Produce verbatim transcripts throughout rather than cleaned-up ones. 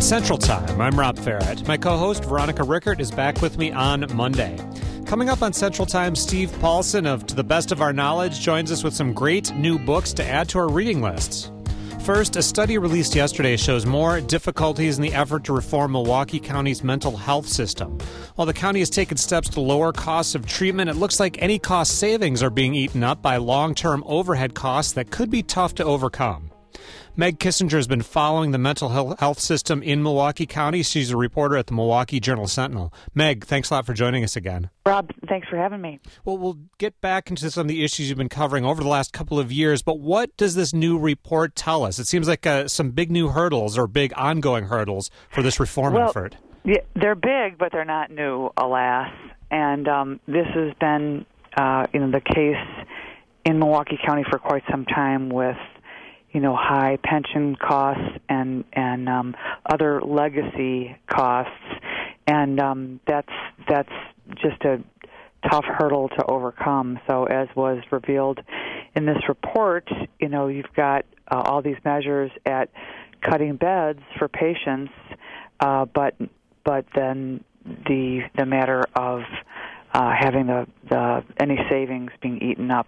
It's Central Time. I'm Rob Farrett. My co-host, Veronica Rickert, is back with me on Monday. Coming up on Central Time, Steve Paulson of To the Best of Our Knowledge joins us with some great new books to add to our reading lists. First, a study released yesterday shows more difficulties in the effort to reform Milwaukee County's mental health system. While the county has taken steps to lower costs of treatment, it looks like any cost savings are being eaten up by long-term overhead costs that could be tough to overcome. Meg Kissinger has been following the mental health system in Milwaukee County. She's a reporter at the Milwaukee Journal-Sentinel. Meg, thanks a lot for joining us again. Rob, thanks for having me. Well, we'll get back into some of the issues you've been covering over the last couple of years, but what does this new report tell us? It seems like uh, some big new hurdles or big ongoing hurdles for this reform well, effort. Yeah, they're big, but they're not new, alas. And um, this has been uh, you know, the case in Milwaukee County for quite some time with you know, high pension costs and and um, other legacy costs, and um, that's that's just a tough hurdle to overcome. So, as was revealed in this report, you know, you've got uh, all these measures at cutting beds for patients, uh, but but then the the matter of uh, having the, the any savings being eaten up.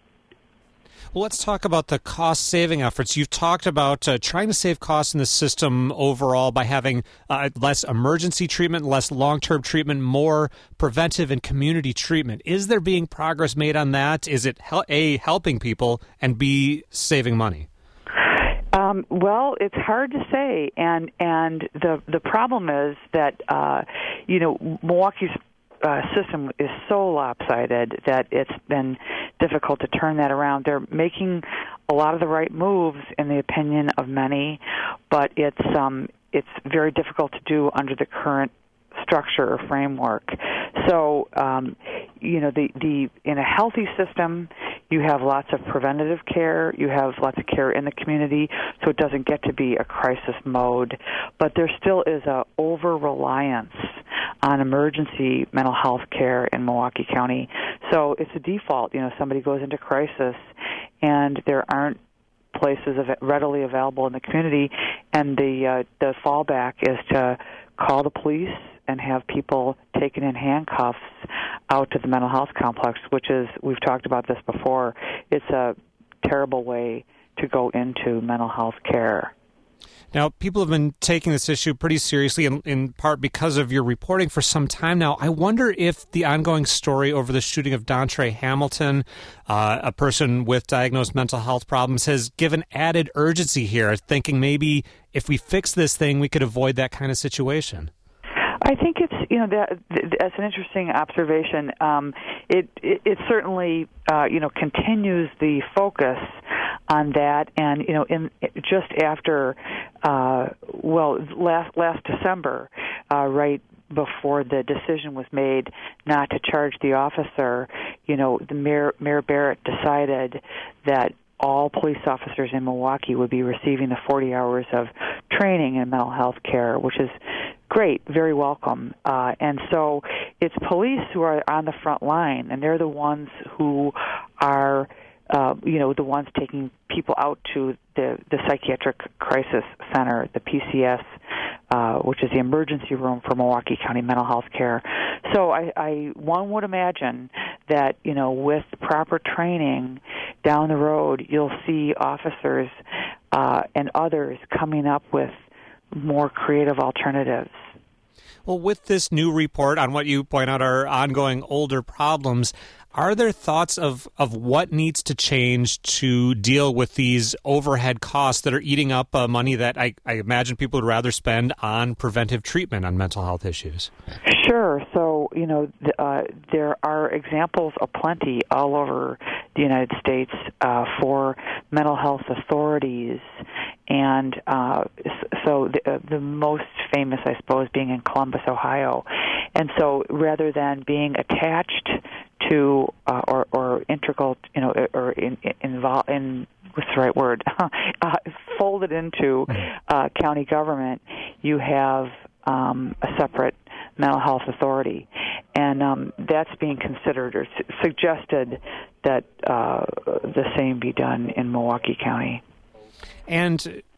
Well, let's talk about the cost-saving efforts. You've talked about uh, trying to save costs in the system overall by having uh, less emergency treatment, less long-term treatment, more preventive and community treatment. Is there being progress made on that? Is it, hel- A, helping people, and B, saving money? Um, well, it's hard to say, and and the the problem is that, uh, you know, Milwaukee's Uh, system is so lopsided that it's been difficult to turn that around. They're making a lot of the right moves, in the opinion of many, but it's um, it's very difficult to do under the current structure or framework. So, um, you know, the, the in a healthy system, you have lots of preventative care, you have lots of care in the community, so it doesn't get to be a crisis mode. But there still is a over-reliance on emergency mental health care in Milwaukee County. So it's a default. You know, somebody goes into crisis and there aren't places av- readily available in the community, and the uh, the fallback is to call the police and have people taken in handcuffs out to the mental health complex, which is, we've talked about this before, it's a terrible way to go into mental health care. Now, people have been taking this issue pretty seriously, in, in part because of your reporting for some time now. I wonder if the ongoing story over the shooting of Dontre Hamilton, uh, a person with diagnosed mental health problems, has given added urgency here, thinking maybe if we fix this thing, we could avoid that kind of situation. I think it's, you know, that, that's an interesting observation. Um, it, it, it certainly, uh, you know, continues the focus on that, and you know, in just after, uh, well, last last December, uh, right before the decision was made not to charge the officer, you know, the Mayor Mayor Barrett decided that all police officers in Milwaukee would be receiving the forty hours of training in mental health care, which is great, very welcome. Uh, and so it's police who are on the front line, and they're the ones who are, uh, you know, the ones taking people out to the, the psychiatric crisis center, the P C S, uh, which is the emergency room for Milwaukee County mental health care. So I, I one would imagine that, you know, with proper training down the road, you'll see officers uh, and others coming up with more creative alternatives. Well, with this new report on what you point out are ongoing older problems, are there thoughts of, of what needs to change to deal with these overhead costs that are eating up uh, money that I, I imagine people would rather spend on preventive treatment on mental health issues? Sure. So, you know, th- uh, there are examples aplenty all over the United States uh, for mental health authorities. And uh, so the, uh, the most famous, I suppose, being in Columbus, Ohio. And so rather than being attached to uh, or, or integral, you know, or in, in, involved in, what's the right word, uh, folded into uh, county government, you have um, a separate mental health authority. And um, that's being considered or su- suggested that uh, the same be done in Milwaukee County. And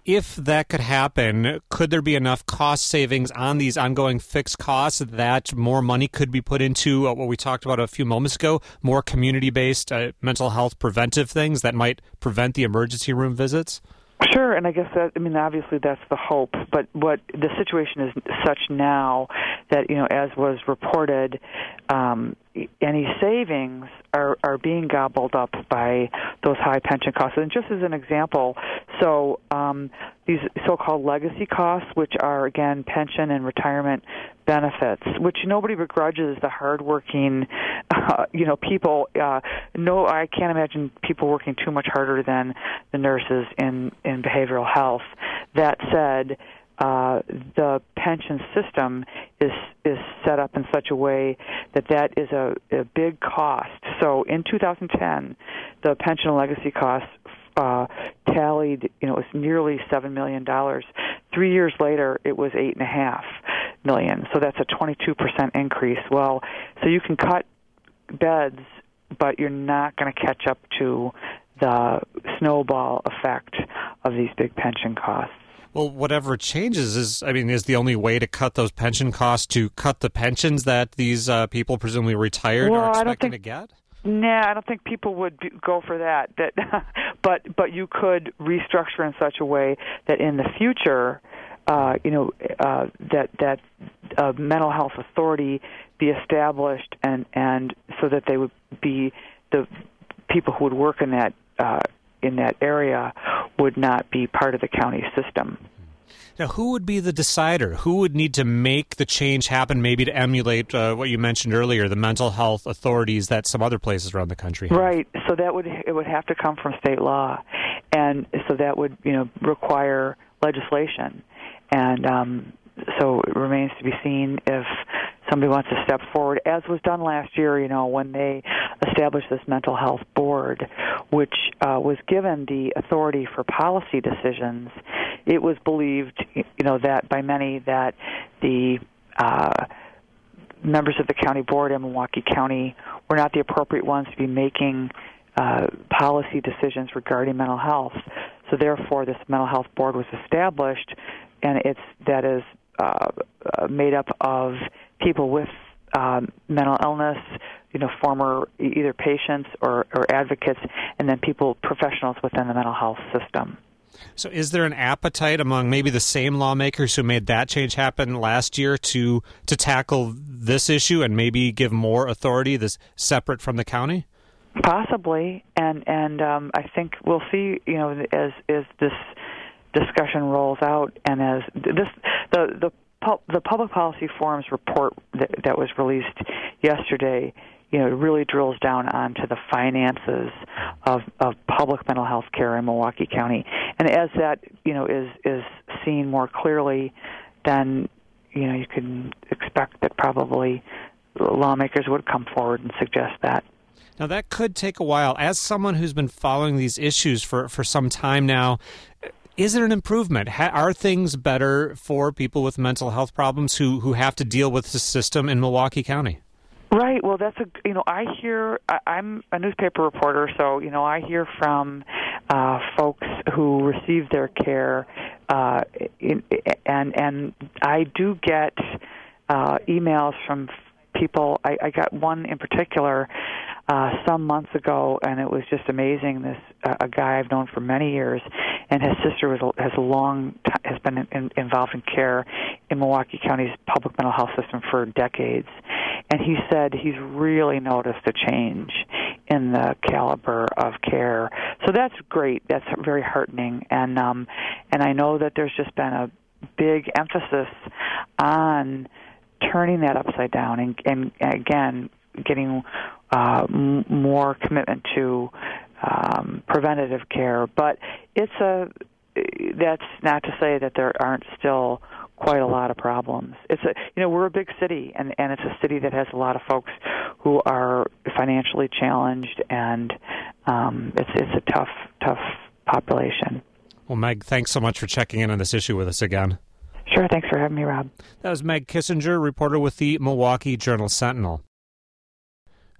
If that could happen, could there be enough cost savings on these ongoing fixed costs that more money could be put into uh, what we talked about a few moments ago, more community-based uh, mental health preventive things that might prevent the emergency room visits? Sure, and I guess that, I mean, obviously that's the hope, but what the situation is such now that, you know, as was reported, um, any savings are, are being gobbled up by those high pension costs. And just as an example, so um, these so-called legacy costs, which are, again, pension and retirement benefits, which nobody begrudges the hardworking, uh, you know, people. Uh, no, I can't imagine people working too much harder than the nurses in, in behavioral health. That said, Uh, the pension system is is set up in such a way that that is a, a big cost. So in two thousand ten, the pension and legacy costs uh, tallied, you know, it was nearly seven million dollars. Three years later, it was eight and a half million. So that's a twenty-two percent increase. Well, so you can cut beds, but you're not going to catch up to the snowball effect of these big pension costs. Well, whatever changes is, I mean, is the only way to cut those pension costs to cut the pensions that these uh, people presumably retired well, are expecting I don't think, to get? Nah, I don't think people would be, go for that. That, but but you could restructure in such a way that in the future, uh, you know, uh, that that uh, mental health authority be established, and and so that they would be the people who would work in that uh, in that area would not be part of the county system. Now, who would be the decider? Who would need to make the change happen, maybe to emulate uh, what you mentioned earlier, the mental health authorities that some other places around the country have? Right. So that would it would have to come from state law, and so that would you know require legislation, and um, so it remains to be seen if somebody wants to step forward, as was done last year, you know, when they established this mental health board, which uh, was given the authority for policy decisions. It was believed, you know, that by many that the uh, members of the county board in Milwaukee County were not the appropriate ones to be making uh, policy decisions regarding mental health. So therefore, this mental health board was established, and it's that is uh, made up of people with um, mental illness, you know, former either patients or, or advocates, and then people, professionals within the mental health system. So is there an appetite among maybe the same lawmakers who made that change happen last year to to tackle this issue and maybe give more authority, this separate from the county? Possibly, and and um, I think we'll see, you know, as as this discussion rolls out, and as this the the the Public Policy Forum's report that, that was released yesterday, you know, really drills down onto the finances of, of public mental health care in Milwaukee County. And as that, you know, is is seen more clearly, then, you know, you can expect that probably lawmakers would come forward and suggest that. Now, that could take a while. As someone who's been following these issues for, for some time now, is it an improvement? Ha- are things better for people with mental health problems who, who have to deal with the system in Milwaukee County? Right. Well, that's a, you know, I hear, I, I'm a newspaper reporter, so, you know, I hear from uh, folks who receive their care, uh, in, and, and I do get uh, emails from people. I, I got one in particular uh, some months ago, and it was just amazing. This uh, a guy I've known for many years, and his sister was has a long t- has been in, involved in care in Milwaukee County's public mental health system for decades, and he said he's really noticed a change in the caliber of care. So that's great. That's very heartening, and um, and I know that there's just been a big emphasis on turning that upside down, and, and again, getting uh, m- more commitment to um, preventative care. But it's a that's not to say that there aren't still quite a lot of problems. It's a you know we're a big city, and, and it's a city that has a lot of folks who are financially challenged, and um, it's it's a tough tough population. Well, Meg, thanks so much for checking in on this issue with us again. Sure, thanks for having me, Rob. That was Meg Kissinger, reporter with the Milwaukee Journal-Sentinel.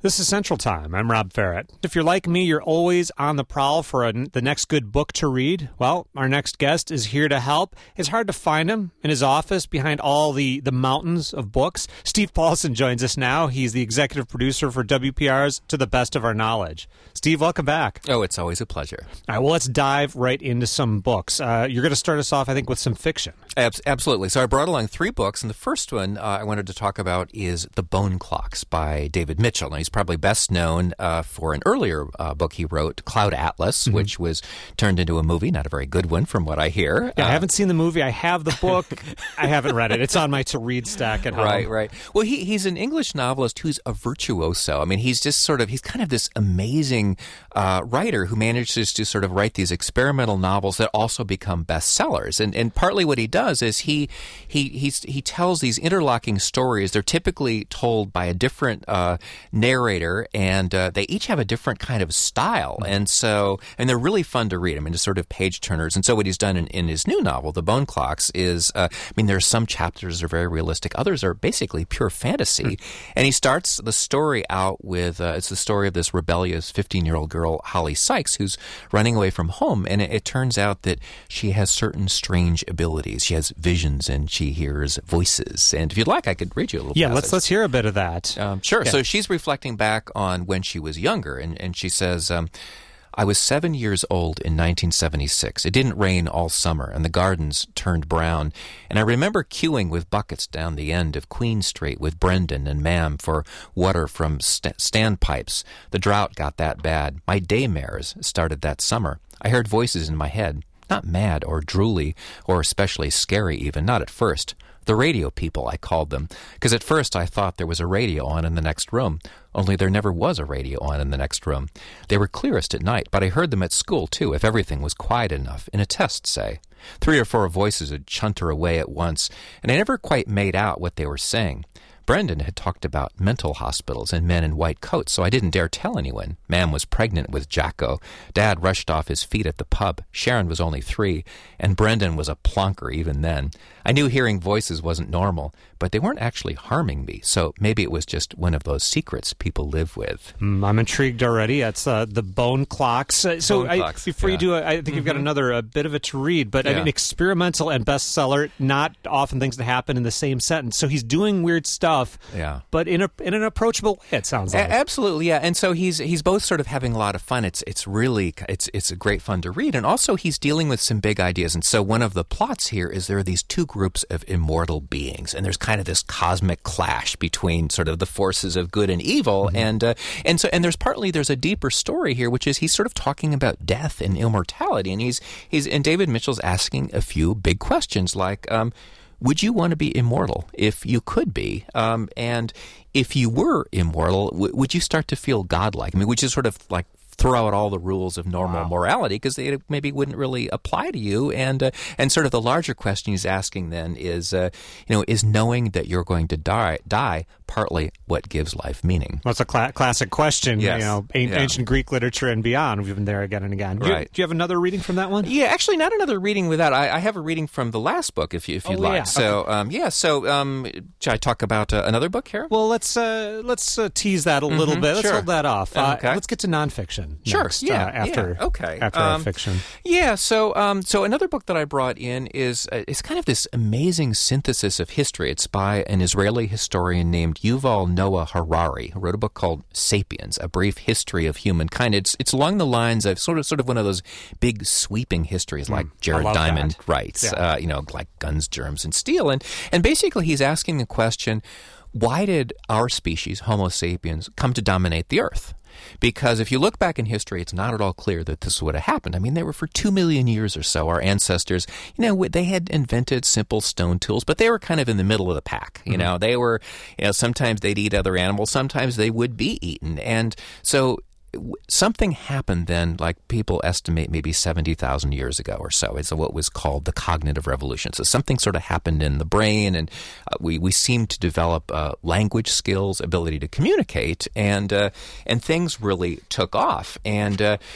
This is Central Time. I'm Rob Ferret. If you're like me, you're always on the prowl for a, the next good book to read. Well, our next guest is here to help. It's hard to find him in his office behind all the, the mountains of books. Steve Paulson joins us now. He's the executive producer for W P R's To the Best of Our Knowledge. Steve, welcome back. Oh, it's always a pleasure. All right, well, let's dive right into some books. Uh, you're going to start us off, I think, with some fiction. Ab- absolutely. So I brought along three books, and the first one uh, I wanted to talk about is The Bone Clocks by David Mitchell. Now, he's probably best known uh, for an earlier uh, book he wrote, Cloud Atlas, mm-hmm. which was turned into a movie, not a very good one from what I hear. Yeah, uh, I haven't seen the movie. I have the book. I haven't read it. It's on my to-read stack at home. Right, right. Well, he, he's an English novelist who's a virtuoso. I mean, he's just sort of, he's kind of this amazing uh, writer who manages to sort of write these experimental novels that also become bestsellers. And and partly what he does is he he he's, he tells these interlocking stories. They're typically told by a different uh, narrator, and uh, they each have a different kind of style. And so, and they're really fun to read. I mean, just sort of page turners. And so what he's done in, in his new novel, The Bone Clocks, is, uh, I mean, there are some chapters that are very realistic. Others are basically pure fantasy. And he starts the story out with, uh, it's the story of this rebellious fifteen-year-old girl, Holly Sykes, who's running away from home. And it, it turns out that she has certain strange abilities. She has visions and she hears voices. And if you'd like, I could read you a little Yeah, passage. let's let's hear a bit of that. Um, sure. Yeah. So she's reflecting back on when she was younger, and, and she says, um, I was seven years old in nineteen seventy-six. It didn't rain all summer, and the gardens turned brown. And I remember queuing with buckets down the end of Queen Street with Brendan and Mam for water from st- standpipes. The drought got that bad. My daymares started that summer. I heard voices in my head, not mad or drooly or especially scary even, not at first. The radio people, I called them, because at first I thought there was a radio on in the next room, only there never was a radio on in the next room. They were clearest at night, but I heard them at school, too, if everything was quiet enough, in a test, say. Three or four voices would chunter away at once, and I never quite made out what they were saying. Brendan had talked about mental hospitals and men in white coats, so I didn't dare tell anyone. Mam was pregnant with Jacko. Dad rushed off his feet at the pub. Sharon was only three, and Brendan was a plonker even then. I knew hearing voices wasn't normal, but they weren't actually harming me, so maybe it was just one of those secrets people live with. Mm, I'm intrigued already. That's uh, The Bone Clocks. Uh, so Bone I, Clocks, before yeah. you do it, I think mm-hmm. you've got another uh, bit of it to read, but yeah. I mean, experimental and bestseller, not often things that happen in the same sentence. So he's doing weird stuff, yeah. but in a in an approachable way, it sounds like. A- absolutely, yeah. And so he's he's both sort of having a lot of fun. It's it's really it's it's a great fun to read, and also he's dealing with some big ideas. And so one of the plots here is there are these two groups of immortal beings, and there's kind of this cosmic clash between sort of the forces of good and evil, mm-hmm. and uh, and so and there's partly there's a deeper story here, which is he's sort of talking about death and immortality, and he's he's and David Mitchell's asking a few big questions like. Um, Would you want to be immortal if you could be? Um, and if you were immortal, w- would you start to feel godlike? I mean, would you sort of like throw out all the rules of normal wow. morality because they maybe wouldn't really apply to you? And uh, and sort of the larger question he's asking then is, uh, you know, is knowing that you're going to die die partly what gives life meaning? Well, it's a cla- classic question. Yes. You know, a- yeah. ancient Greek literature and beyond. We've been there again and again. Do, right. you, do you have another reading from that one? Yeah, actually, not another reading with that. I, I have a reading from the last book, if you if you'd oh, like. Yeah. So, okay. um, yeah. So, um, should I talk about uh, another book here? Well, let's uh, let's uh, tease that a little mm-hmm, bit. Let's sure. hold that off. Uh, okay. Let's get to nonfiction. Sure. Next, yeah. Uh, after yeah, okay. After um, our fiction. Yeah. So, um, so another book that I brought in is uh, it's kind of this amazing synthesis of history. It's by an Israeli historian named Yuval Noah Harari, who wrote a book called *Sapiens: A Brief History of Humankind*. It's it's along the lines of sort of sort of one of those big sweeping histories like mm, Jared Diamond that. writes. Yeah. Uh, you know, like Guns, Germs, and Steel. And and basically, he's asking the question: why did our species, Homo sapiens, come to dominate the Earth? Because if you look back in history, it's not at all clear that this would have happened. I mean, they were for two million years or so, our ancestors, you know, they had invented simple stone tools, but they were kind of in the middle of the pack. You mm-hmm. know, they were, you know, sometimes they'd eat other animals, sometimes they would be eaten. And so something happened then, like people estimate maybe seventy thousand years ago or so. It's what was called the cognitive revolution. So something sort of happened in the brain, and uh, we, we seemed to develop uh, language skills, ability to communicate, and uh, and things really took off. And uh,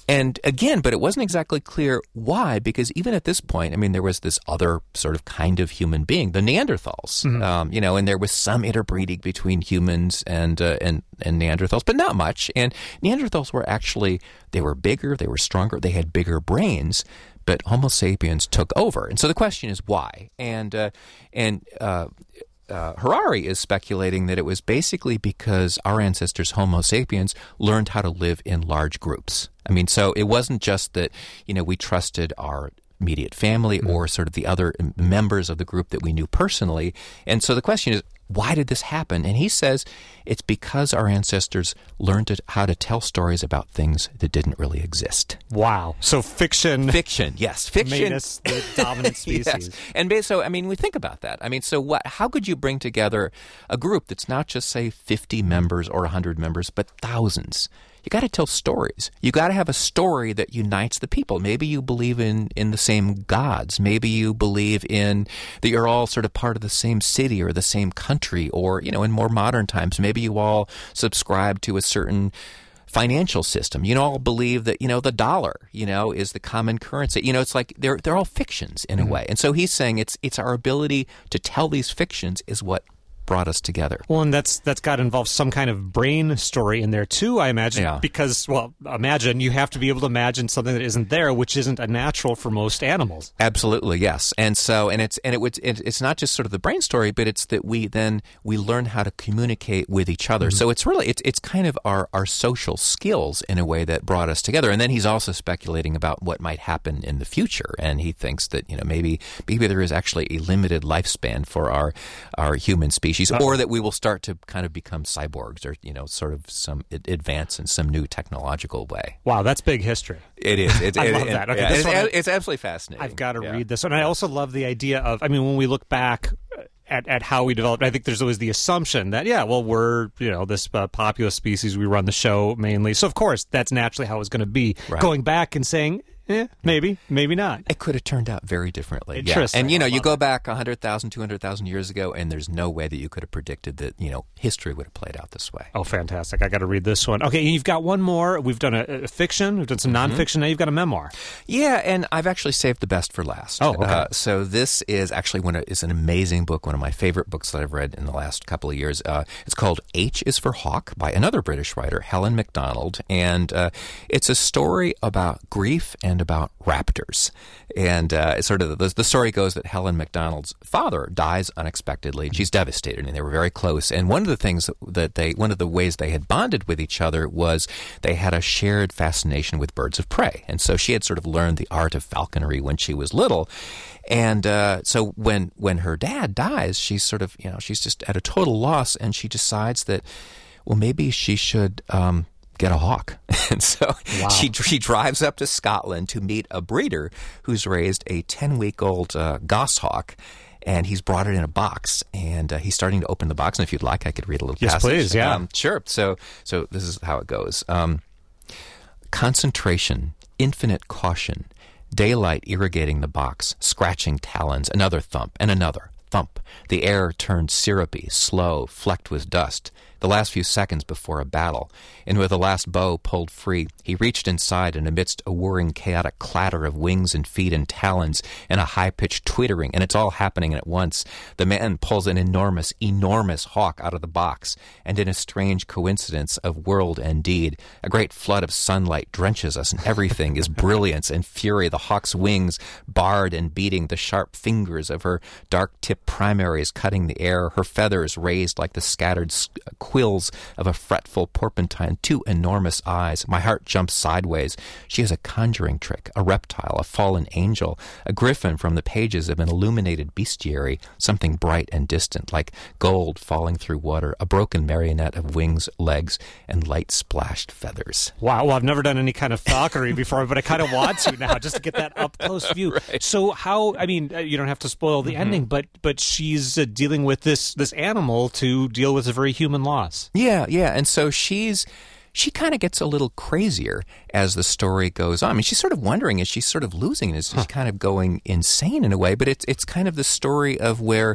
And again, but it wasn't exactly clear why, because even at this point, I mean, there was this other sort of kind of human being, the Neanderthals, mm-hmm. um, you know, and there was some interbreeding between humans and, uh, and and Neanderthals, but not much. And Neanderthals were actually, they were bigger, they were stronger, they had bigger brains, but Homo sapiens took over. And so the question is why? And uh, and uh, uh, Harari is speculating that it was basically because our ancestors, Homo sapiens, learned how to live in large groups. I mean, so it wasn't just that, you know, we trusted our immediate family mm-hmm. or sort of the other members of the group that we knew personally. And so the question is, why did this happen? And he says it's because our ancestors learned to, how to tell stories about things that didn't really exist. Wow. So fiction. Fiction, yes. Fiction made us the dominant species. Yes. And so, I mean, we think about that. I mean, so what? How could you bring together a group that's not just, say, fifty members or one hundred members, but thousands? You got to tell stories. You got to have a story that unites the people. Maybe you believe in, in the same gods. Maybe you believe in that you're all sort of part of the same city or the same country, or, you know, in more modern times, maybe you all subscribe to a certain financial system. You all believe that, you know, the dollar, you know, is the common currency. You know, it's like they're they're all fictions in mm-hmm. a way. And so he's saying it's it's our ability to tell these fictions is what brought us together. Well, and that's that's got to involve some kind of brain story in there too, I imagine. Yeah. Because, well, imagine you have to be able to imagine something that isn't there, which isn't a natural for most animals. Absolutely, yes. And so, and it's and it would it, it's not just sort of the brain story, but it's that we then we learn how to communicate with each other. Mm-hmm. So it's really it's it's kind of our our social skills in a way that brought us together. And then he's also speculating about what might happen in the future, and he thinks that, you know, maybe maybe there is actually a limited lifespan for our our human species. Uh-oh. Or that we will start to kind of become cyborgs, or, you know, sort of some advance in some new technological way. Wow, that's big history. It is. It, I it, love it, that. Okay, yeah, this it's, one, it's absolutely fascinating. I've got to yeah. read this one. And I also love the idea of, I mean, when we look back at, at how we developed, I think there's always the assumption that, yeah, well, we're, you know, this uh, populous species, we run the show mainly. So, of course, that's naturally how it's going to be. Right. Going back and saying, yeah, maybe, maybe not. It could have turned out very differently. Interesting. Yeah. And, you know, you go back one hundred thousand, two hundred thousand years ago, and there's no way that you could have predicted that, you know, history would have played out this way. Oh, fantastic. I got to read this one. Okay, you've got one more. We've done a, a fiction. We've done some mm-hmm. nonfiction. Now you've got a memoir. Yeah, and I've actually saved the best for last. Oh, okay. Uh, so this is actually one of, it's an amazing book, one of my favorite books that I've read in the last couple of years. Uh, it's called H is for Hawk by another British writer, Helen Macdonald. And uh, it's a story about grief and about raptors. And uh, it's sort of the, the story goes that Helen Macdonald's father dies unexpectedly, and she's devastated, and they were very close. And one of the things that they, one of the ways they had bonded with each other was they had a shared fascination with birds of prey. And so she had sort of learned the art of falconry when she was little. And uh, so when when her dad dies, she's sort of, you know, she's just at a total loss, and she decides that, well, maybe she should Um, get a hawk. And so wow. she she drives up to Scotland to meet a breeder who's raised a ten-week-old uh, goshawk, and he's brought it in a box, and uh, he's starting to open the box. And if you'd like, I could read a little yes, passage. Yes, please, yeah. Um, sure. So, so this is how it goes. Um, concentration, infinite caution, daylight irrigating the box, scratching talons, another thump, and another thump. The air turned syrupy, slow, flecked with dust. The last few seconds before a battle, and with the last bow pulled free, he reached inside, and amidst a whirring, chaotic clatter of wings and feet and talons and a high-pitched twittering, and it's all happening at once, the man pulls an enormous, enormous hawk out of the box, and in a strange coincidence of world and deed, a great flood of sunlight drenches us, and everything is brilliance and fury, the hawk's wings barred and beating, the sharp fingers of her dark-tipped primaries cutting the air, her feathers raised like the scattered quills of a fretful porpentine, two enormous eyes. My heart jumps sideways. She has a conjuring trick, a reptile, a fallen angel, a griffin from the pages of an illuminated bestiary, something bright and distant, like gold falling through water, a broken marionette of wings, legs, and light-splashed feathers. Wow, well, I've never done any kind of falconry before, but I kind of want to now, just to get that up-close view. Right. So how, I mean, you don't have to spoil the mm-hmm. ending, but but she's uh, dealing with this, this animal to deal with a very human loss. Yeah, yeah. And so she's she kind of gets a little crazier as the story goes on. I mean, she's sort of wondering, is she sort of losing it? Is she huh. kind of going insane in a way? But it's it's kind of the story of where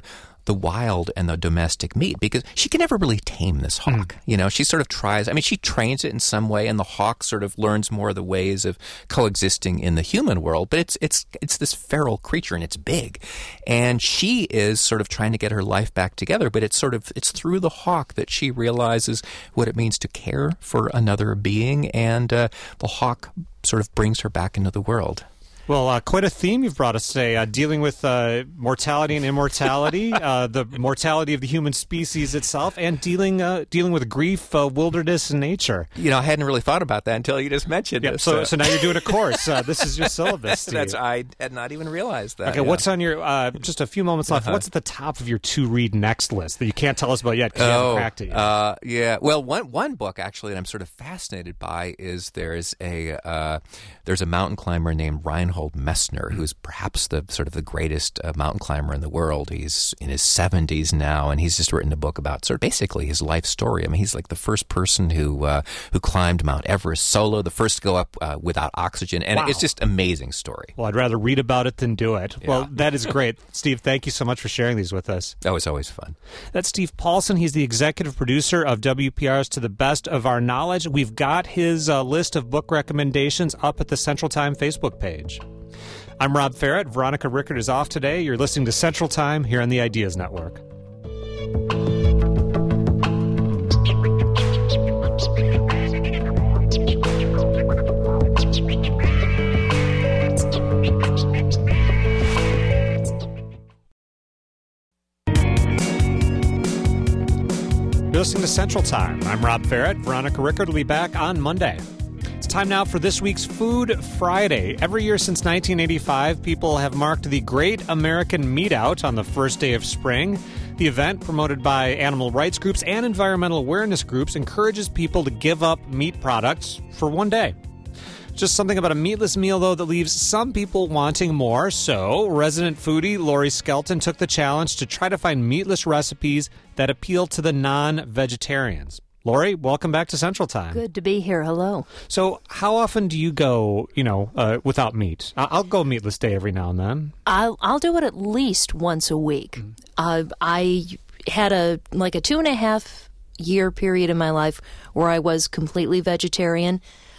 the wild and the domestic meat, because she can never really tame this hawk. Mm. You know, she sort of tries, I mean, she trains it in some way, and the hawk sort of learns more of the ways of coexisting in the human world, but it's it's it's this feral creature, and it's big. And she is sort of trying to get her life back together, but it's sort of, it's through the hawk that she realizes what it means to care for another being, and uh, the hawk sort of brings her back into the world. Well, uh, quite a theme you've brought us today, uh, dealing with uh, mortality and immortality, uh, the mortality of the human species itself, and dealing uh, dealing with grief, uh, wilderness, and nature. You know, I hadn't really thought about that until you just mentioned it. This, so, uh, so now you're doing a course. Uh, this is your syllabus, Steve. That's, I had not even realized that. Okay, yeah. what's on your, uh, just a few moments left, uh-huh. what's at the top of your to-read next list that you can't tell us about yet because oh, you haven't cracked it yet? Uh, yeah, well, one one book, actually, that I'm sort of fascinated by is there's a, uh, there's a mountain climber named Reinhold Messner, who's perhaps the sort of the greatest uh, mountain climber in the world. He's in his seventies now, and he's just written a book about sort of basically his life story. I mean, he's like the first person who uh, who climbed Mount Everest solo, the first to go up uh, without oxygen, and wow. it's just an amazing story. Well, I'd rather read about it than do it. Yeah. Well, that is great. Steve, thank you so much for sharing these with us. That was always fun. That's Steve Paulson. He's the executive producer of W P R's To the Best of Our Knowledge. We've got his uh, list of book recommendations up at the Central Time Facebook page. I'm Rob Ferret. Veronica Rickert is off today. You're listening to Central Time here on the Ideas Network. You're listening to Central Time. I'm Rob Ferret. Veronica Rickert will be back on Monday. Time now for this week's Food Friday. Every year since nineteen eighty-five, people have marked the Great American Meat Out on the first day of spring. The event, promoted by animal rights groups and environmental awareness groups, encourages people to give up meat products for one day. Just something about a meatless meal, though, that leaves some people wanting more. So, resident foodie Lori Skelton took the challenge to try to find meatless recipes that appeal to the non-vegetarians. Lori, welcome back to Central Time. Good to be here. Hello. So how often do you go, you know, uh, without meat? I'll go meatless day every now and then. I'll, I'll do it at least once a week. Mm. Uh, I had a like a two and a half year period in my life where I was completely vegetarian,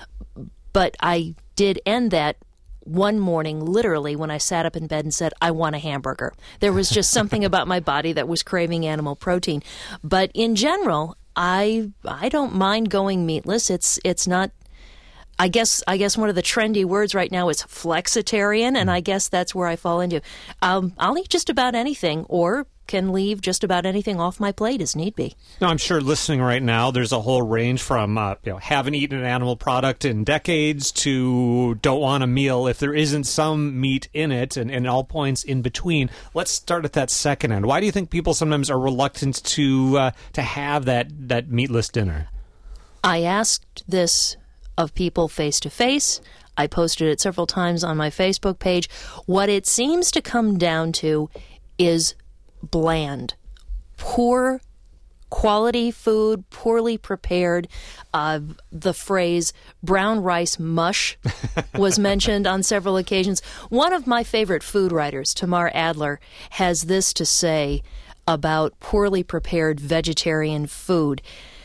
but I did end that one morning, literally, when I sat up in bed and said, I want a hamburger. There was just something about my body that was craving animal protein. But in general, I I don't mind going meatless. It's it's not. I guess I guess one of the trendy words right now is flexitarian, and I guess that's where I fall into. Um, I'll eat just about anything, or can leave just about anything off my plate as need be. Now, I'm sure listening right now, there's a whole range from uh, you know haven't eaten an animal product in decades to don't want a meal if there isn't some meat in it, and, and all points in between. Let's start at that second end. Why do you think people sometimes are reluctant to uh, to have that that meatless dinner? I asked this of people face to face. I posted it several times on my Facebook page. What it seems to come down to is bland, poor quality food, poorly prepared. Uh, the phrase brown rice mush was mentioned on several occasions. One of my favorite food writers, Tamar Adler, has this to say about poorly prepared vegetarian food.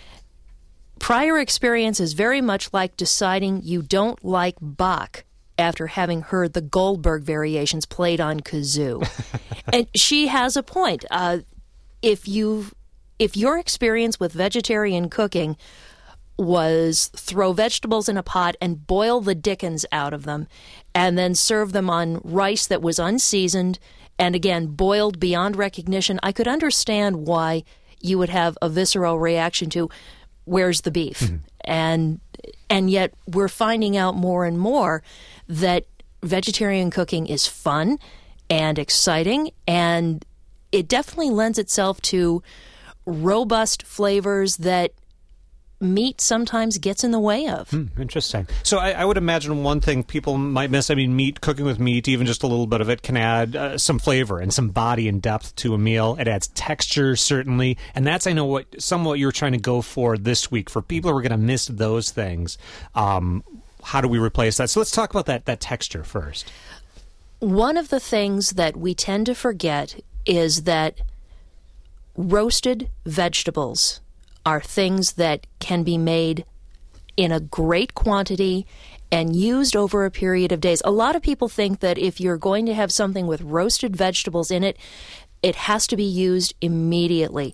Prior experience is very much like deciding you don't like Bach after having heard the Goldberg variations played on kazoo. And she has a point. Uh, if you, if your experience with vegetarian cooking was throw vegetables in a pot and boil the dickens out of them, and then serve them on rice that was unseasoned and, again, boiled beyond recognition, I could understand why you would have a visceral reaction to, where's the beef? Mm-hmm. And and yet we're finding out more and more that vegetarian cooking is fun and exciting, and it definitely lends itself to robust flavors that meat sometimes gets in the way of. Hmm, interesting. So I, I would imagine one thing people might miss, I mean, meat, cooking with meat, even just a little bit of it, can add uh, some flavor and some body and depth to a meal. It adds texture, certainly. And that's, I know, what some of what you're trying to go for this week. For people who are going to miss those things, um, how do we replace that? So let's talk about that, that texture first. One of the things that we tend to forget is that roasted vegetables are things that can be made in a great quantity and used over a period of days. A lot of people think that if you're going to have something with roasted vegetables in it, it has to be used immediately.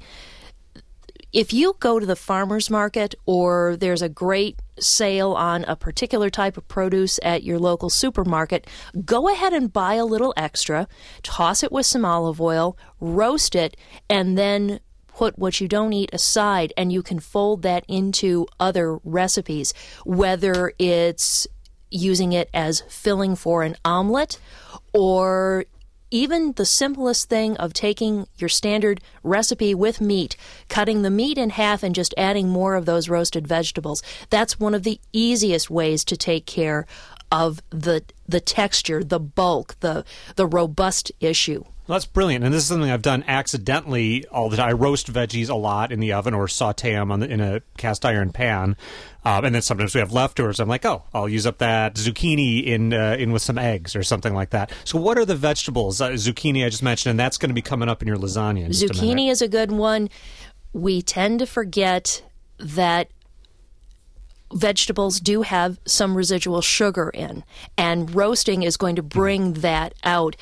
If you go to the farmer's market or there's a great sale on a particular type of produce at your local supermarket, go ahead and buy a little extra, toss it with some olive oil, roast it, and then put what you don't eat aside, and you can fold that into other recipes, whether it's using it as filling for an omelet or even the simplest thing of taking your standard recipe with meat, cutting the meat in half and just adding more of those roasted vegetables. That's one of the easiest ways to take care of the the texture, the bulk, the the robust issue. Well, that's brilliant, and this is something I've done accidentally all the time. I roast veggies a lot in the oven or saute them on the, in a cast iron pan, um, and then sometimes we have leftovers. I'm like, oh, I'll use up that zucchini in uh, in with some eggs or something like that. So what are the vegetables? Uh, zucchini I just mentioned, and that's going to be coming up in your lasagna in just a minute. Zucchini is a good one. We tend to forget that vegetables do have some residual sugar in, and roasting is going to bring that out.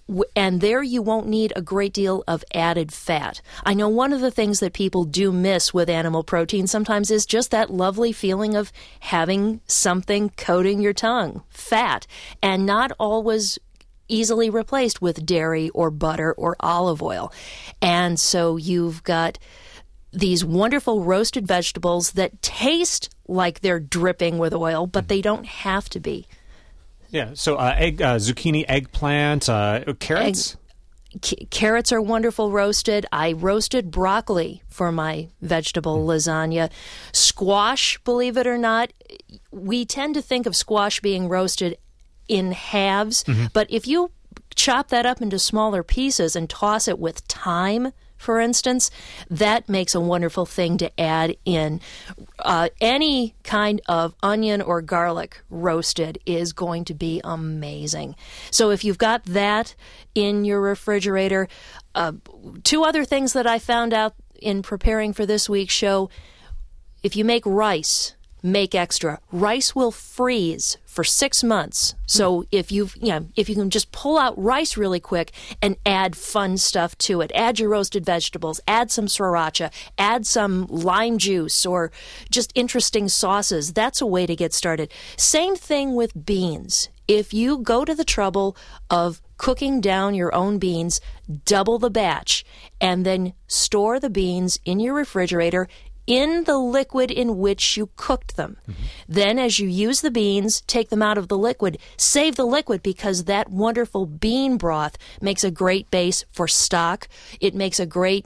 And there you won't need a great deal of added fat. I know one of the things that people do miss with animal protein sometimes is just that lovely feeling of having something coating your tongue, fat, and not always easily replaced with dairy or butter or olive oil. And so you've got these wonderful roasted vegetables that taste like they're dripping with oil, but they don't have to be. Yeah, so uh, egg, uh, zucchini, eggplant, uh, carrots? Egg, c- carrots are wonderful roasted. I roasted broccoli for my vegetable lasagna. Squash, believe it or not, we tend to think of squash being roasted in halves, mm-hmm. but if you chop that up into smaller pieces and toss it with thyme, for instance, that makes a wonderful thing to add in. Uh, any kind of onion or garlic roasted is going to be amazing. So if you've got that in your refrigerator, uh, two other things that I found out in preparing for this week's show, if you make rice, make extra. Rice will freeze for six months. So if you've, you know, if you can just pull out rice really quick and add fun stuff to it, add your roasted vegetables, add some sriracha, add some lime juice or just interesting sauces, that's a way to get started. Same thing with beans. If you go to the trouble of cooking down your own beans, double the batch and then store the beans in your refrigerator in the liquid in which you cooked them. Mm-hmm. Then as you use the beans, take them out of the liquid. Save the liquid because that wonderful bean broth makes a great base for stock. It makes a great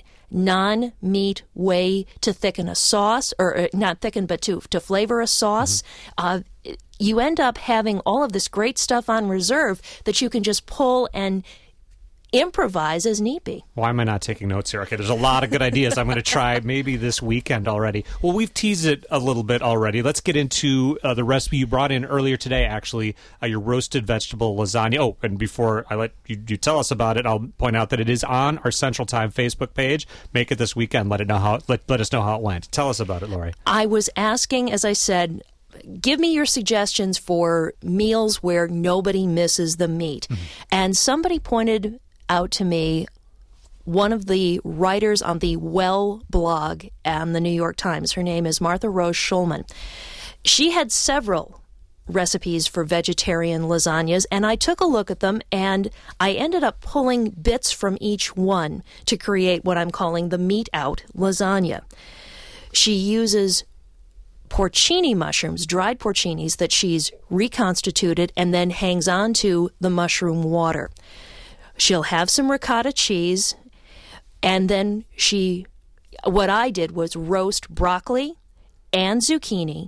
non-meat way to thicken a sauce, or uh, not thicken, but to, to flavor a sauce. Mm-hmm. Uh, you end up having all of this great stuff on reserve that you can just pull and improvise as need be. Why am I not taking notes here? Okay, there's a lot of good ideas I'm going to try maybe this weekend already. Well, we've teased it a little bit already. Let's get into uh, the recipe you brought in earlier today, actually, uh, your roasted vegetable lasagna. Oh, and before I let you, you tell us about it, I'll point out that it is on our Central Time Facebook page. Make it this weekend. Let it know how. Let, let us know how it went. Tell us about it, Lori. I was asking, as I said, give me your suggestions for meals where nobody misses the meat. Mm-hmm. And somebody pointed out to me one of the writers on the Well blog and the New York Times. Her name is Martha Rose Schulman. She had several recipes for vegetarian lasagnas, and I took a look at them, and I ended up pulling bits from each one to create what I'm calling the meat out lasagna. She uses porcini mushrooms, dried porcinis that she's reconstituted and then hangs on to the mushroom water. She'll have some ricotta cheese, and then she, what I did was roast broccoli and zucchini,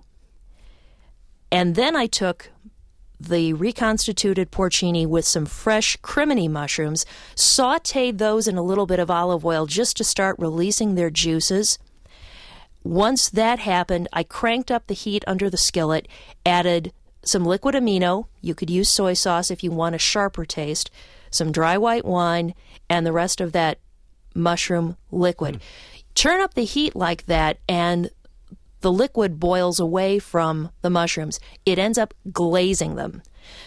and then I took the reconstituted porcini with some fresh crimini mushrooms, sauteed those in a little bit of olive oil just to start releasing their juices. Once that happened, I cranked up the heat under the skillet, added some liquid amino. You could use soy sauce if you want a sharper taste, some dry white wine, and the rest of that mushroom liquid. Mm. Turn up the heat like that, and the liquid boils away from the mushrooms. It ends up glazing them.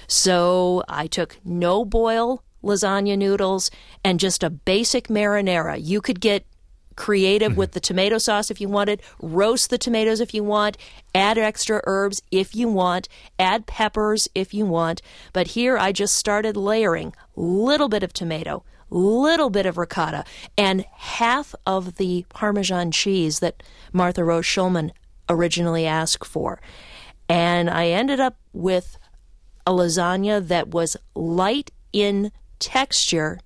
So I took no boil lasagna noodles and just a basic marinara. You could get creative mm-hmm. with the tomato sauce if you wanted, roast the tomatoes if you want, add extra herbs if you want, add peppers if you want. But here I just started layering a little bit of tomato, little bit of ricotta, and half of the Parmesan cheese that Martha Rose Schulman originally asked for. And I ended up with a lasagna that was light in texture,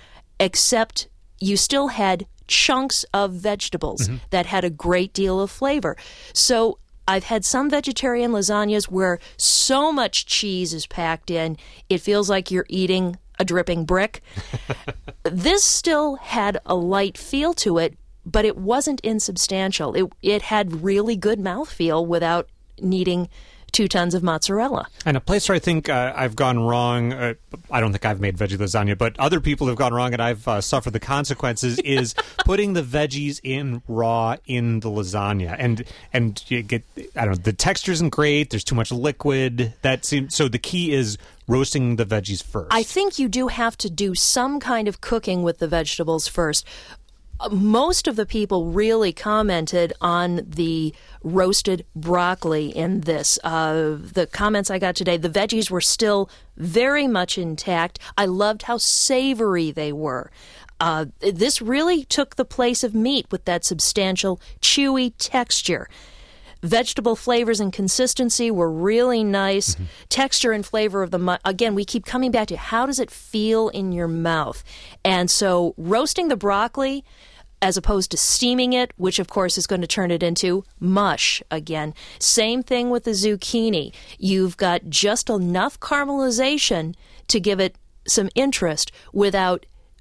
except you still had chunks of vegetables mm-hmm. that had a great deal of flavor. So I've had some vegetarian lasagnas where so much cheese is packed in, it feels like you're eating a dripping brick. This still had a light feel to it, but it wasn't insubstantial. It it had really good mouthfeel without needing two tons of mozzarella. And a place where I think uh, I've gone wrong, uh, I don't think I've made veggie lasagna, but other people have gone wrong and I've uh, suffered the consequences, is putting the veggies in raw in the lasagna. And and you get, I don't know, the texture isn't great, there's too much liquid. That seems, so the key is roasting the veggies first. I think you do have to do some kind of cooking with the vegetables first. Most of the people really commented on the roasted broccoli in this. Uh, the comments I got today, the veggies were still very much intact. I loved how savory they were. Uh, this really took the place of meat with that substantial, chewy texture. Vegetable flavors and consistency were really nice. Mm-hmm. Texture and flavor of the, mu- again, we keep coming back to how does it feel in your mouth? And so roasting the broccoli as opposed to steaming it, which of course is going to turn it into mush again. Same thing with the zucchini. You've got just enough caramelization to give it some interest without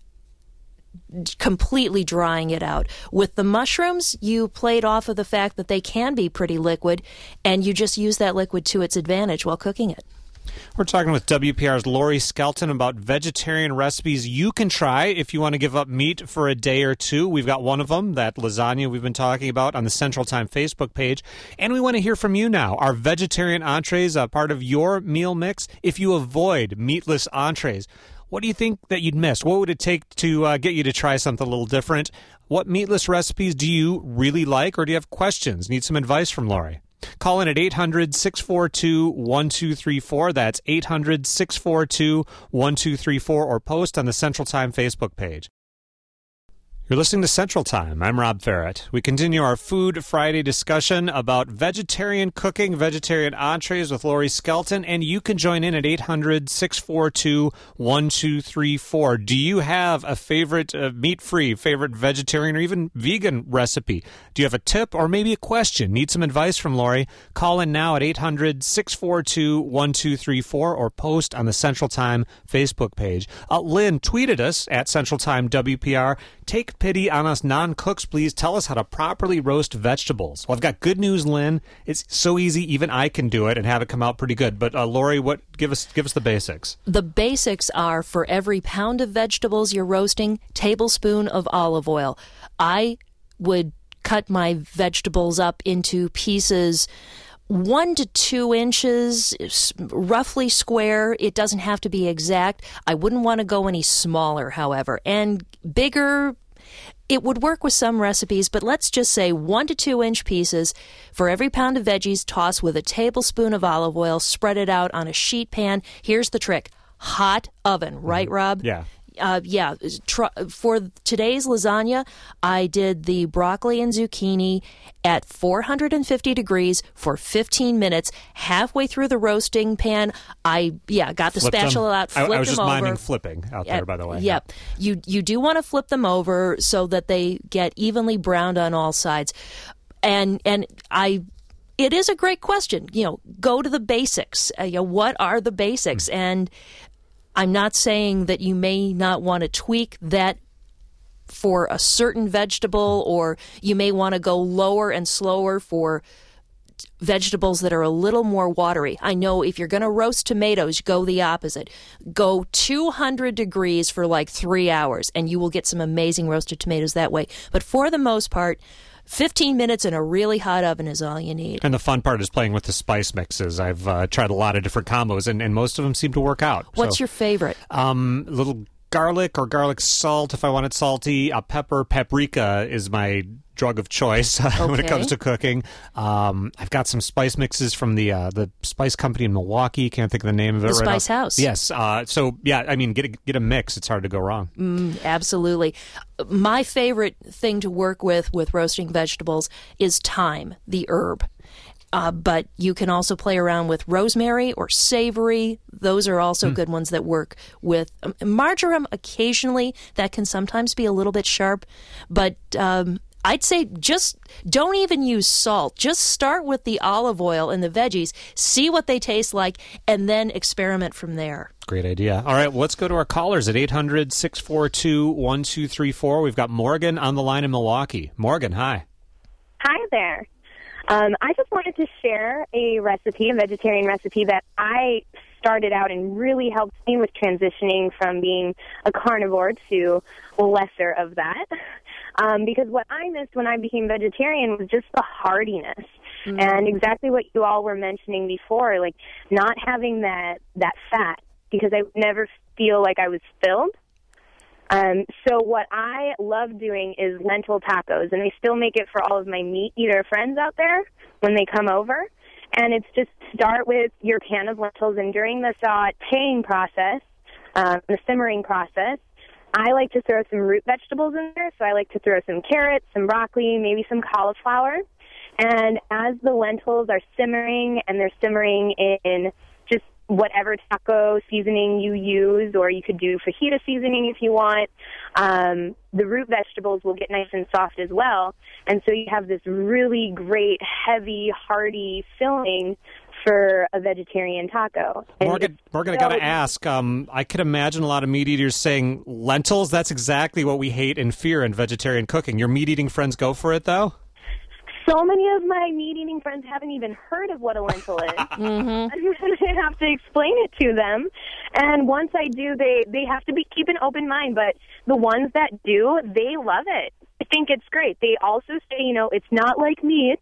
completely drying it out. With the mushrooms, you played off of the fact that they can be pretty liquid, and you just use that liquid to its advantage while cooking it. We're talking with W P R's Lori Skelton about vegetarian recipes you can try if you want to give up meat for a day or two. We've got one of them, that lasagna we've been talking about, on the Central Time Facebook page. And we want to hear from you now. Are vegetarian entrees a part of your meal mix? If you avoid meatless entrees, what do you think that you'd miss? What would it take to uh, get you to try something a little different? What meatless recipes do you really like, or do you have questions? Need some advice from Lori? Call in at eight hundred, six four two, one two three four. That's eight hundred, six four two, one two three four, or post on the Central Time Facebook page. You're listening to Central Time. I'm Rob Ferret. We continue our Food Friday discussion about vegetarian cooking, vegetarian entrees with Lori Skelton, and you can join in at eight hundred, six four two, one two three four. Do you have a favorite uh, meat-free, favorite vegetarian or even vegan recipe? Do you have a tip or maybe a question? Need some advice from Lori? Call in now at eight hundred, six four two, one two three four or post on the Central Time Facebook page. Uh, Lynn tweeted us at Central Time W P R. Take pity on us non-cooks, please. Tell us how to properly roast vegetables. Well, I've got good news, Lynn. It's so easy, even I can do it and have it come out pretty good. But uh, Lori, what? Give us give us the basics. The basics are, for every pound of vegetables you're roasting, tablespoon of olive oil. I would cut my vegetables up into pieces one to two inches, roughly square. It doesn't have to be exact. I wouldn't want to go any smaller, however. And bigger, it would work with some recipes, but let's just say one to two inch pieces. For every pound of veggies, toss with a tablespoon of olive oil, spread it out on a sheet pan. Here's the trick. Hot oven, right, Rob? Yeah. Uh, yeah, tr- for today's lasagna, I did the broccoli and zucchini at four hundred fifty degrees for fifteen minutes. Halfway through the roasting pan, I yeah got the flipped spatula them. out, flipped I, I was them just over. minding flipping out there, uh, by the way. Yep, yeah. you you do want to flip them over so that they get evenly browned on all sides, and and I. It is a great question. You know, go to the basics. Uh, you know, what are the basics? Mm-hmm. And I'm not saying that you may not want to tweak that for a certain vegetable, or you may want to go lower and slower for vegetables that are a little more watery. I know if you're going to roast tomatoes, go the opposite. Go two hundred degrees for like three hours, and you will get some amazing roasted tomatoes that way. But for the most part, fifteen minutes in a really hot oven is all you need. And the fun part is playing with the spice mixes. I've uh, tried a lot of different combos, and, and most of them seem to work out. What's so, your favorite? Um, little garlic or garlic salt if I want it salty. Uh, pepper, paprika is my drug of choice okay. when it comes to cooking. Um, I've got some spice mixes from the uh, the spice company in Milwaukee. Can't think of the name of it the right now. Spice House. Yes. Uh, so, yeah, I mean, get a, get a mix. It's hard to go wrong. Mm, absolutely. My favorite thing to work with with roasting vegetables is thyme, the herb. Uh, but you can also play around with rosemary or savory. Those are also mm. good ones that work with um, marjoram occasionally. That can sometimes be a little bit sharp. But um, I'd say just don't even use salt. Just start with the olive oil and the veggies, see what they taste like, and then experiment from there. Great idea. All right, well, let's go to our callers at eight hundred, six four two, one two three four. We've got Morgan on the line in Milwaukee. Morgan, hi. Hi there. Um, I just wanted to share a recipe, a vegetarian recipe that I started out and really helped me with transitioning from being a carnivore to lesser of that. Um, because what I missed when I became vegetarian was just the hardiness. Mm-hmm. And exactly what you all were mentioning before, like not having that, that fat, because I would never feel like I was filled. Um, so what I love doing is lentil tacos, and I still make it for all of my meat eater friends out there when they come over. And it's just start with your pan of lentils, and during the sautéing process, uh, the simmering process, I like to throw some root vegetables in there. So I like to throw some carrots, some broccoli, maybe some cauliflower. And as the lentils are simmering, and they're simmering in just whatever taco seasoning you use, or you could do fajita seasoning if you want, um, the root vegetables will get nice and soft as well. And so you have this really great, heavy, hearty filling for a vegetarian taco. And Morgan, Morgan, so, I got to ask, um, I could imagine a lot of meat eaters saying lentils, that's exactly what we hate and fear in vegetarian cooking. Your meat-eating friends go for it, though? So many of my meat-eating friends haven't even heard of what a lentil is. mm-hmm. I have to explain it to them. And once I do, they, they have to be keep an open mind. But the ones that do, they love it. I think it's great. They also say, you know, it's not like meat,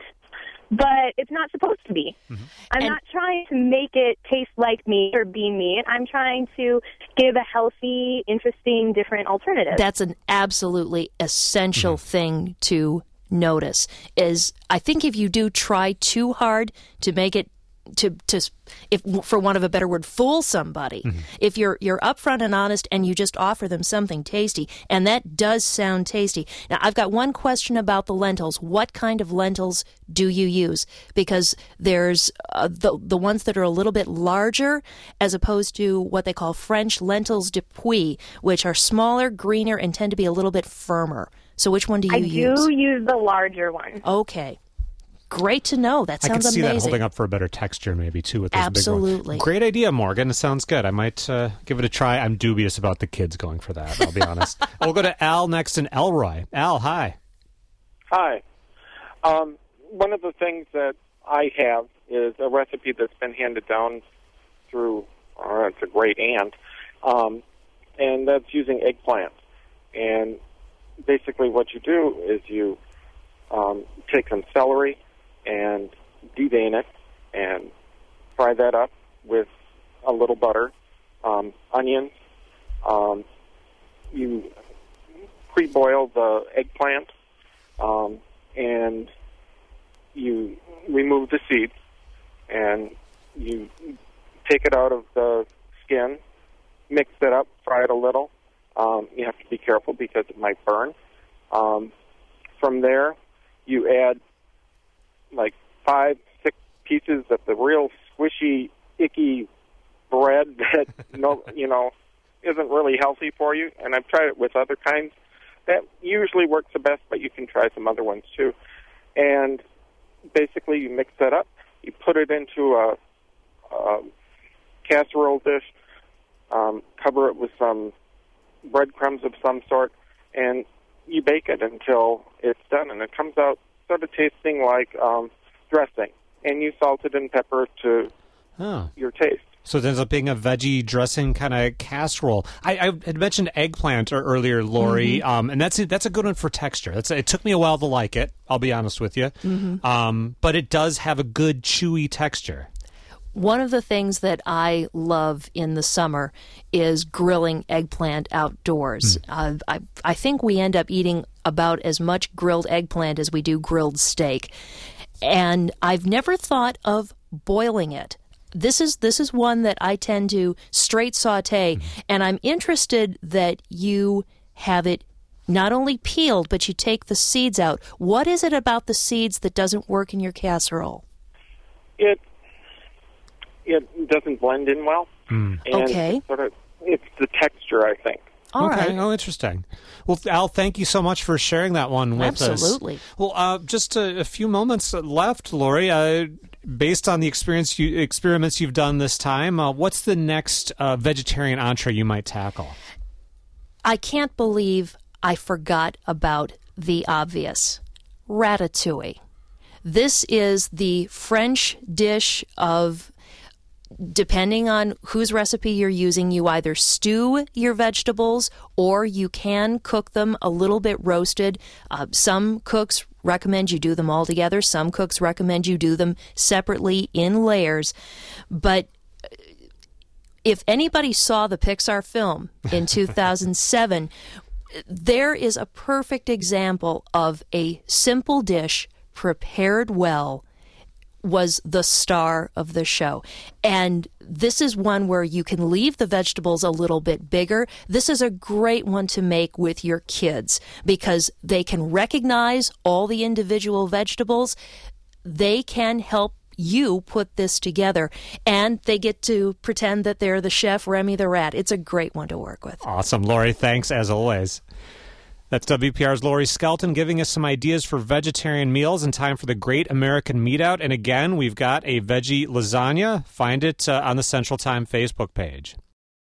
but it's not supposed to be. Mm-hmm. I'm and, not trying to make it taste like meat or be meat. I'm trying to give a healthy, interesting, different alternative. That's an absolutely essential mm-hmm. thing to notice. Is I think if you do try too hard to make it to to if for want of a better word fool somebody, mm-hmm. if you're you're upfront and honest and you just offer them something tasty, and that does sound tasty. Now I've got one question about the lentils. What kind of lentils do you use? Because there's uh, the the ones that are a little bit larger, as opposed to what they call French lentils de Puy, which are smaller, greener, and tend to be a little bit firmer. So which one do you I use? I do use the larger one. Okay. Great to know. That sounds amazing. I can see amazing. That holding up for a better texture maybe, too, with those Absolutely. big ones. Great idea, Morgan. It sounds good. I might uh, give it a try. I'm dubious about the kids going for that, I'll be honest. We'll go to Al next in Elroy. Al, hi. Hi. Um, one of the things that I have is a recipe that's been handed down through, uh, it's a great aunt, um, and that's using eggplants. And basically what you do is you um, take some celery and devein it and fry that up with a little butter, um, onions. Um, you pre-boil the eggplant, um, and you remove the seeds, and you take it out of the skin, mix it up, fry it a little. Um, you have to be careful because it might burn. Um, from there, you add like five, six pieces of the real squishy, icky bread that no, you know, isn't really healthy for you. And I've tried it with other kinds. That usually works the best, but you can try some other ones too. And basically, you mix that up. You put it into a, a casserole dish. Um, cover it with some breadcrumbs of some sort, and you bake it until it's done, and it comes out sort of tasting like um, dressing. and you salt it and pepper to Oh. your taste. So it ends up being a veggie dressing kind of casserole. I, I had mentioned eggplant earlier, Lori, mm-hmm. um, and that's a, that's a good one for texture. That's, it took me a while to like it, I'll be honest with you. Mm-hmm. Um, but it does have a good chewy texture. One of the things that I love in the summer is grilling eggplant outdoors. Mm. Uh, I, I think we end up eating about as much grilled eggplant as we do grilled steak. And I've never thought of boiling it. This is this is one that I tend to straight saute, mm. and I'm interested that you have it not only peeled, but you take the seeds out. What is it about the seeds that doesn't work in your casserole? It it doesn't blend in well. Mm. And okay. It's, sort of, it's the texture, I think. All okay. right. Oh, interesting. Well, Al, thank you so much for sharing that one with Absolutely. us. Absolutely. Well, uh, just a, a few moments left, Lori. Uh, based on the experience you, experiments you've done this time, uh, what's the next uh, vegetarian entree you might tackle? I can't believe I forgot about the obvious. Ratatouille. This is the French dish of, depending on whose recipe you're using, you either stew your vegetables or you can cook them a little bit roasted. Uh, some cooks recommend you do them all together. Some cooks recommend you do them separately in layers. But if anybody saw the Pixar film in two thousand seven, there is a perfect example of a simple dish prepared well was the star of the show. And this is one where you can leave the vegetables a little bit bigger. This is a great one to make with your kids because they can recognize all the individual vegetables. They can help you put this together, and they get to pretend that they're the chef, Remy the Rat. It's a great one to work with. Awesome, Lori. Thanks, as always. That's W P R's Lori Skelton giving us some ideas for vegetarian meals in time for the Great American Meat-Out. And again, we've got a veggie lasagna. Find it uh, on the Central Time Facebook page.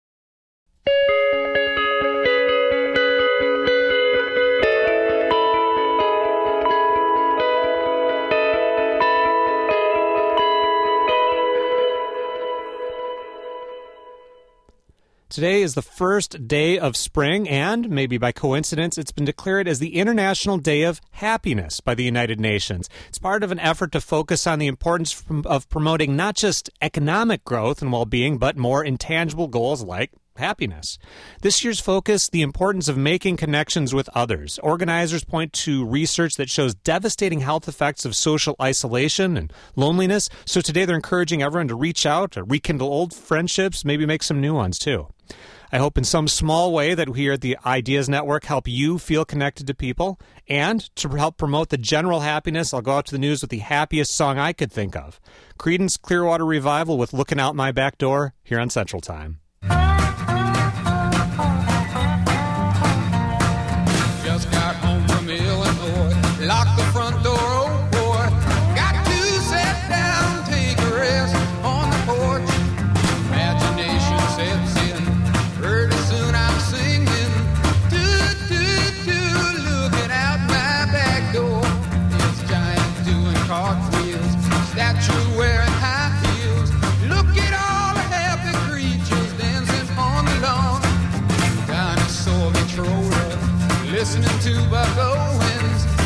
Today is the first day of spring, and maybe by coincidence, it's been declared as the International Day of Happiness by the United Nations. It's part of an effort to focus on the importance of promoting not just economic growth and well-being, but more intangible goals like happiness. This year's focus, the importance of making connections with others. Organizers point to research that shows devastating health effects of social isolation and loneliness. So today they're encouraging everyone to reach out, to rekindle old friendships, maybe make some new ones too. I hope in some small way that we here at the Ideas Network help you feel connected to people. And to help promote the general happiness, I'll go out to the news with the happiest song I could think of. Creedence Clearwater Revival with Looking Out My Back Door here on Central Time. Just got home from Illinois, locked the front door, oh boy. Got to sit down, take a rest on the porch. Imagination sets in, pretty soon I'm singing. Do, do, do, looking out my back door. This giant doing cartwheels, statue wearing high heels. Look at all the happy creatures dancing on the lawn. Dinosaur controller, listening to Buck Owens.